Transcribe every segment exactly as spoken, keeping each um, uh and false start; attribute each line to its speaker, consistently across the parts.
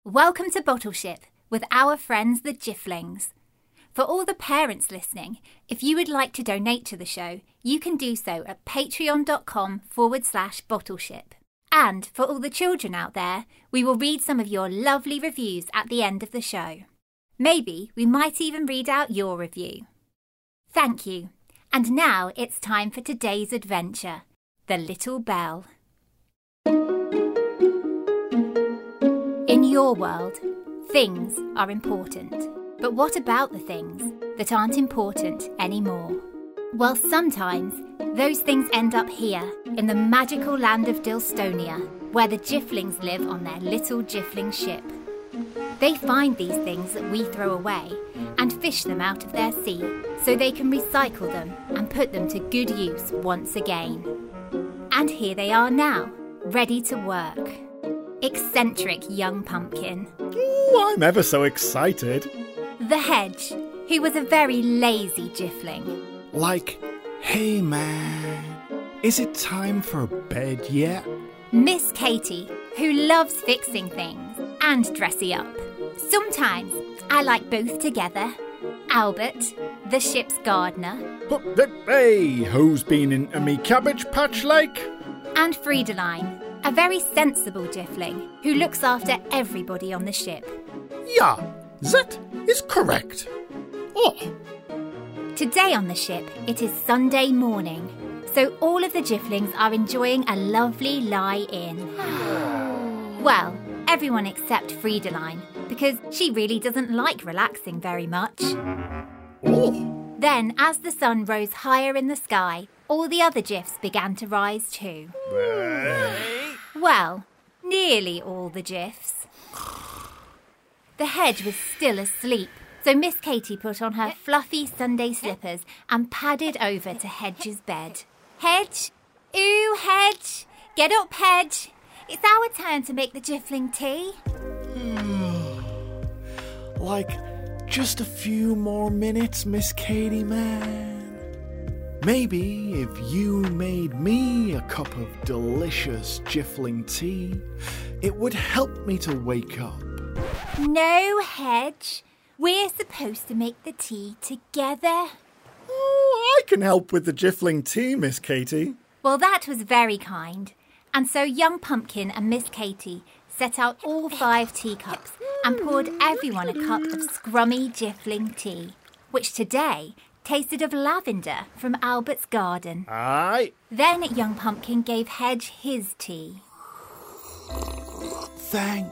Speaker 1: Welcome to Bottleship with our friends the Jifflings. For all the parents listening, if you would like to donate to the show, you can do so at patreon.com forward slash bottleship. And for all the children out there, we will read some of your lovely reviews at the end of the show. Maybe we might even read out your review. Thank you. And now it's time for today's adventure, The Little Bell. In your world, things are important. But what about the things that aren't important anymore? Well, sometimes those things end up here in the magical land of Dilstonia, where the Jifflings live on their little Jiffling ship. They find these things that we throw away and fish them out of their sea so they can recycle them and put them to good use once again. And here they are now, ready to work. Eccentric young pumpkin.
Speaker 2: Oh, I'm ever so excited.
Speaker 1: The Hedge, who was a very lazy Jiffling.
Speaker 2: Like, hey man, is it time for bed yet?
Speaker 1: Miss Katie, who loves fixing things and dressing up. Sometimes I like both together. Albert, the ship's gardener.
Speaker 2: Hey, who's been into me cabbage patch like?
Speaker 1: And Friedeline, a very sensible Jiffling who looks after everybody on the ship.
Speaker 2: Yeah, that is correct. Oh.
Speaker 1: Today on the ship, it is Sunday morning, so all of the Jifflings are enjoying a lovely lie-in. Well, everyone except Friedeline, because she really doesn't like relaxing very much.
Speaker 2: Oh.
Speaker 1: Then, as the sun rose higher in the sky, all the other Jiffs began to rise too. Well, nearly all the Jiffs. The Hedge was still asleep, so Miss Katie put on her fluffy Sunday slippers and padded over to Hedge's bed. Hedge! Ooh, Hedge! Get up, Hedge! It's our turn to make the Jiffling tea.
Speaker 2: Like, just a few more minutes, Miss Katie, man. Maybe if you made me a cup of delicious Jiffling tea, it would help me to wake up.
Speaker 1: No, Hedge. We're supposed to make the tea together.
Speaker 2: Oh, I can help with the Jiffling tea, Miss Katie.
Speaker 1: Well, that was very kind. And so young Pumpkin and Miss Katie set out all five teacups and poured everyone a cup of scrummy Jiffling tea, which today tasted of lavender from Albert's garden.
Speaker 2: Aye.
Speaker 1: Then young Pumpkin gave Hedge his tea.
Speaker 2: Thank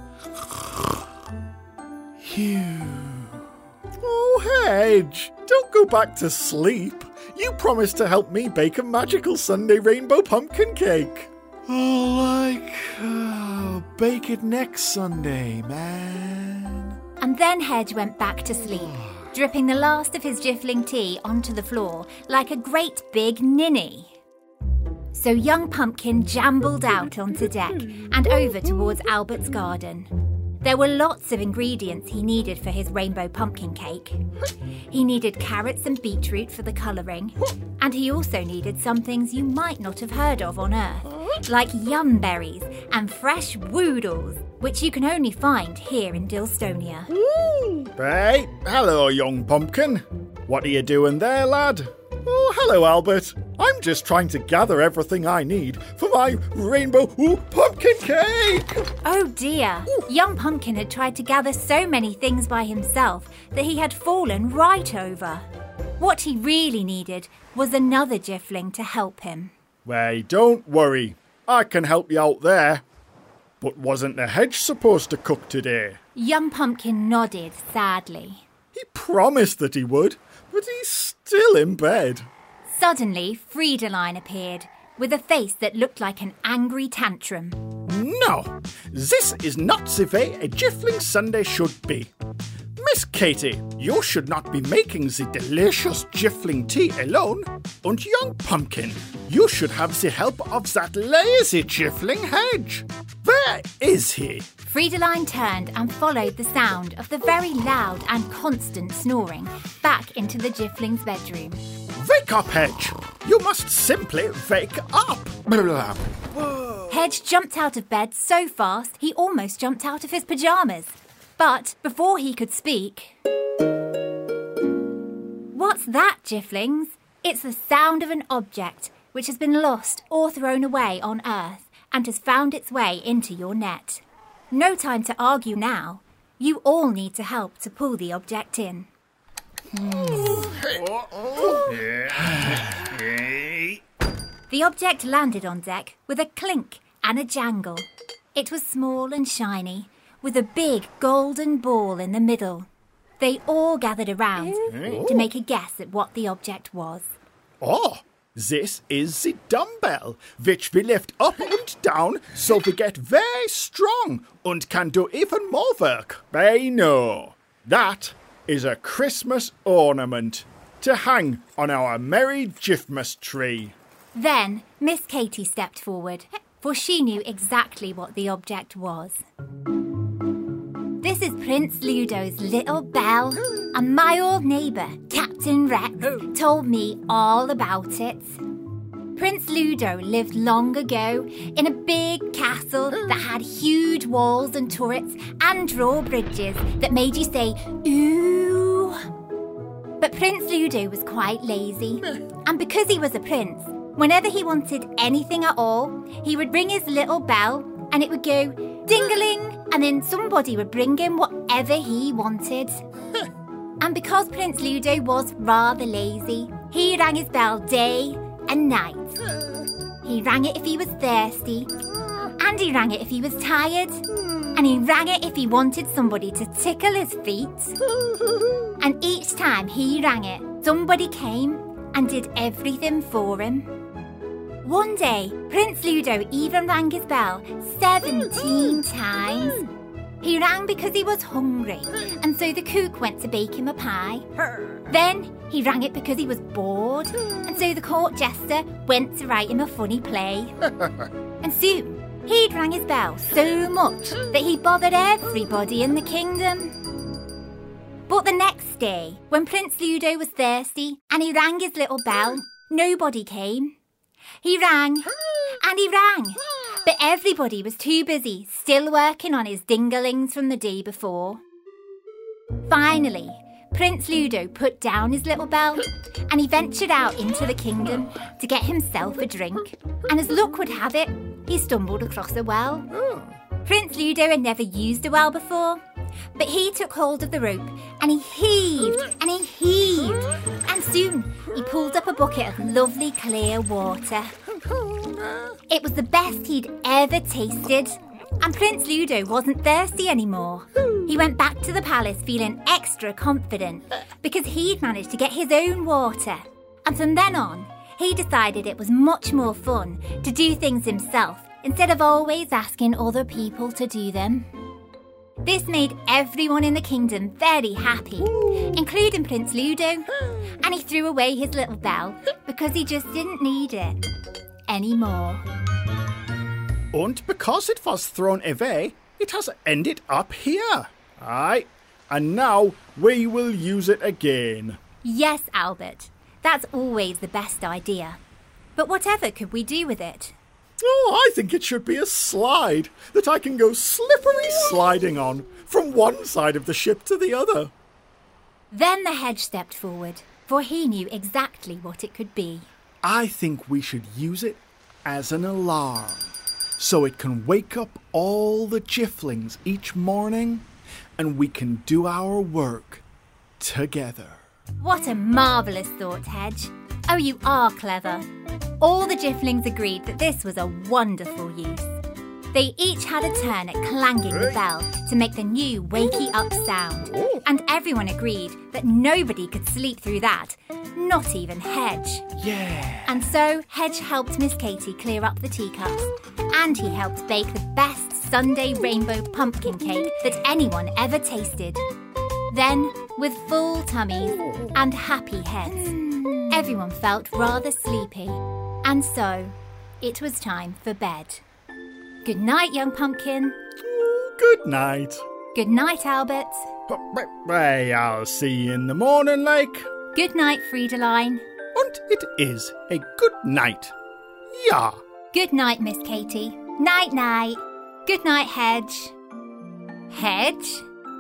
Speaker 2: you. Oh, Hedge, don't go back to sleep. You promised to help me bake a magical Sunday rainbow pumpkin cake. Oh, like, uh, bake it next Sunday, man.
Speaker 1: And then Hedge went back to sleep, dripping the last of his Jiffling tea onto the floor like a great big ninny. So young Pumpkin jambled out onto deck and over towards Albert's garden. There were lots of ingredients he needed for his rainbow pumpkin cake. He needed carrots and beetroot for the colouring, and he also needed some things you might not have heard of on Earth, like yum berries and fresh woodles, which you can only find here in Dilstonia.
Speaker 2: Hey, hello, young pumpkin. What are you doing there, lad? Oh, hello, Albert. I'm just trying to gather everything I need for my rainbow ooh, pumpkin cake.
Speaker 1: Oh dear. Young Pumpkin had tried to gather so many things by himself that he had fallen right over. What he really needed was another Jiffling to help him.
Speaker 2: Well, don't worry. I can help you out there. But wasn't the Hedge supposed to cook today?
Speaker 1: Young Pumpkin nodded sadly.
Speaker 2: He promised that he would, but he's still in bed.
Speaker 1: Suddenly, Friedeline appeared, with a face that looked like an angry tantrum.
Speaker 2: No, this is not the way a Jiffling Sunday should be. Miss Katie, you should not be making the delicious Jiffling tea alone. And young Pumpkin, you should have the help of that lazy Jiffling Hedge. Where is he?
Speaker 1: Friedeline turned and followed the sound of the very loud and constant snoring back into the Jiffling's bedroom.
Speaker 2: Wake up, Hedge! You must simply wake up! Whoa.
Speaker 1: Hedge jumped out of bed so fast he almost jumped out of his pyjamas. But before he could speak... What's that, Jifflings? It's the sound of an object which has been lost or thrown away on Earth and has found its way into your net. No time to argue now. You all need to help to pull the object in. The object landed on deck with a clink and a jangle. It was small and shiny, with a big golden ball in the middle. They all gathered around to make a guess at what the object was.
Speaker 2: Oh, this is the dumbbell, which we lift up and down so we get very strong and can do even more work. I know. That is a Christmas ornament to hang on our merry Jiffmas tree.
Speaker 1: Then Miss Katy stepped forward, for she knew exactly what the object was. This is Prince Ludo's little bell, and my old neighbour, Captain Rex, told me all about it. Prince Ludo lived long ago in a big castle that had huge walls and turrets and drawbridges that made you say, ooh. But Prince Ludo was quite lazy, and because he was a prince, whenever he wanted anything at all, he would ring his little bell and it would go ding-a-ling, and then somebody would bring him whatever he wanted. And because Prince Ludo was rather lazy, he rang his bell day and night. He rang it if he was thirsty, and he rang it if he was tired, and he rang it if he wanted somebody to tickle his feet. And each time he rang it, somebody came and did everything for him. One day, Prince Ludo even rang his bell seventeen times. He rang because he was hungry, and so the cook went to bake him a pie. Then he rang it because he was bored, and so the court jester went to write him a funny play. And soon, he'd rang his bell so much that he bothered everybody in the kingdom. But the next day, when Prince Ludo was thirsty and he rang his little bell, nobody came. He rang, and he rang, but everybody was too busy still working on his ding-a-lings from the day before. Finally, Prince Ludo put down his little bell and he ventured out into the kingdom to get himself a drink. And as luck would have it, he stumbled across a well. Prince Ludo had never used a well before, but he took hold of the rope and he heaved and he heaved, and soon he pulled up a bucket of lovely clear water. It was the best he'd ever tasted, and Prince Ludo wasn't thirsty anymore. He went back to the palace feeling extra confident because he'd managed to get his own water. And from then on, he decided it was much more fun to do things himself instead of always asking other people to do them. This made everyone in the kingdom very happy, including Prince Ludo, and he threw away his little bell because he just didn't need it anymore.
Speaker 2: And because it was thrown away, it has ended up here. Aye, and now we will use it again.
Speaker 1: Yes, Albert, that's always the best idea. But whatever could we do with it?
Speaker 2: Oh, I think it should be a slide that I can go slippery sliding on from one side of the ship to the other.
Speaker 1: Then the hedge stepped forward, for he knew exactly what it could be.
Speaker 2: I think we should use it as an alarm, so it can wake up all the Jifflings each morning, and we can do our work together.
Speaker 1: What a marvellous thought, Hedge. Oh, you are clever. All the Jifflings agreed that this was a wonderful use. They each had a turn at clanging the bell to make the new wakey up sound, and everyone agreed that nobody could sleep through that, not even Hedge.
Speaker 2: Yeah.
Speaker 1: And so Hedge helped Miss Katy clear up the teacups, and he helped bake the best Sunday rainbow pumpkin cake that anyone ever tasted. Then, with full tummies and happy heads, everyone felt rather sleepy, and so it was time for bed. Good night, young pumpkin.
Speaker 2: Good night.
Speaker 1: Good night, Albert.
Speaker 2: Hey, I'll see you in the morning, like.
Speaker 1: Good night, Friedeline.
Speaker 2: And it is a good night. Yeah.
Speaker 1: Good night, Miss Katy. Night-night. Good night, Hedge. Hedge?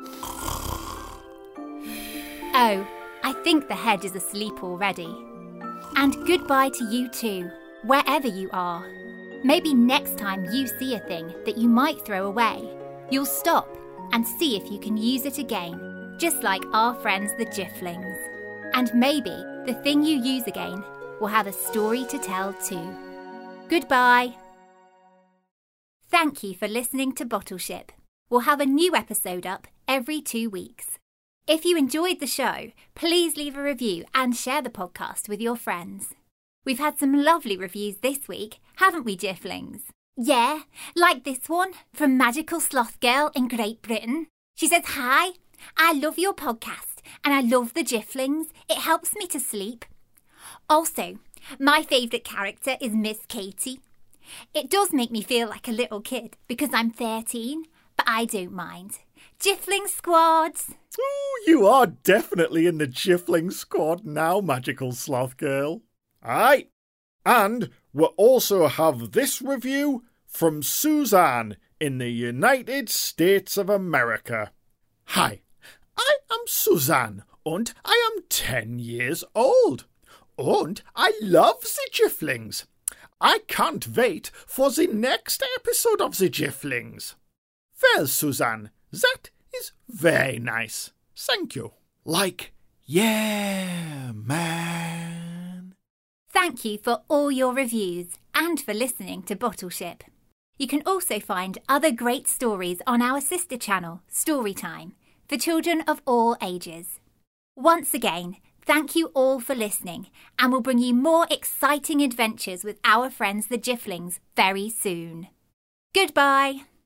Speaker 1: Oh, I think the hedge is asleep already. And goodbye to you too, wherever you are. Maybe next time you see a thing that you might throw away, you'll stop and see if you can use it again, just like our friends the Jifflings. And maybe the thing you use again will have a story to tell too. Goodbye. Thank you for listening to Bottleship. We'll have a new episode up every two weeks. If you enjoyed the show, please leave a review and share the podcast with your friends. We've had some lovely reviews this week, haven't we, Jifflings? Yeah, like this one from Magical Sloth Girl in Great Britain. She says, "Hi, I love your podcast and I love the Jifflings. It helps me to sleep. Also, my favourite character is Miss Katie. It does make me feel like a little kid because I'm thirteen, but I don't mind. Jiffling squads."
Speaker 2: Oh, you are definitely in the Jiffling squad now, Magical Sloth Girl. Aye, and we also have this review from Suzanne in the United States of America. Hi, I am Suzanne and I am ten years old. And I love the Jifflings. I can't wait for the next episode of the Jifflings. Well, Suzanne, that is very nice. Thank you. Like, yeah, man.
Speaker 1: Thank you for all your reviews and for listening to Bottleship. You can also find other great stories on our sister channel, Storytime, for children of all ages. Once again, thank you all for listening, and we'll bring you more exciting adventures with our friends the Jifflings very soon. Goodbye.